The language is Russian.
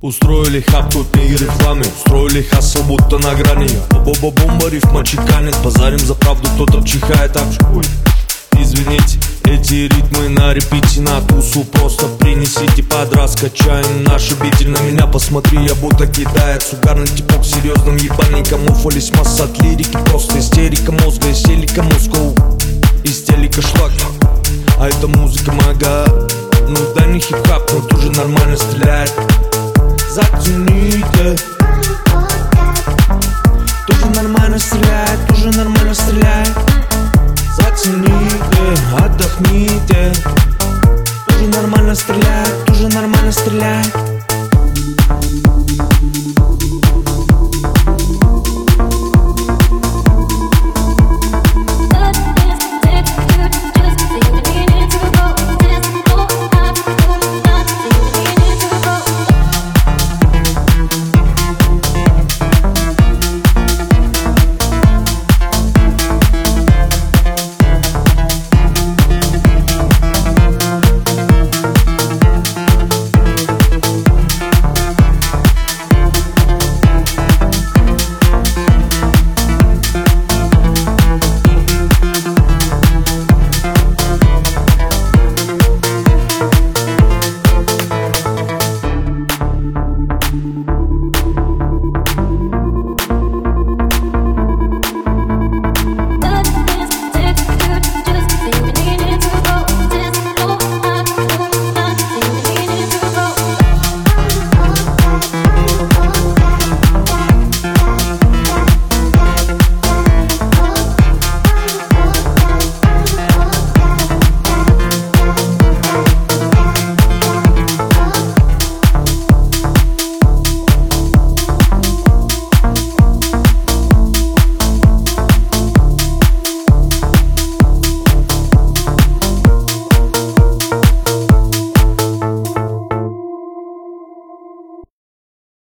Устроили хаб, тут не рекламы. Устроили хасл, будто на грани. Боба-бомба, рифма чеканит. Базарим за правду, кто-то чихает так. Извините, эти ритмы на репите, на тусу просто принесите под раскачаем. Наш обитель, на меня посмотри, я будто китаец. Угарный типок серьезным ебальником. Уфались масса от лирики, просто истерика мозга, истерика мускул, истерика шлак. А это музыка мага. Ну дай мне хип-хап, но тоже нормально стреляет. Зацените. Тоже нормально стреляет, тоже нормально стреляет. Зацените, отдохните. Тоже нормально стреляет, тоже нормально стреляет.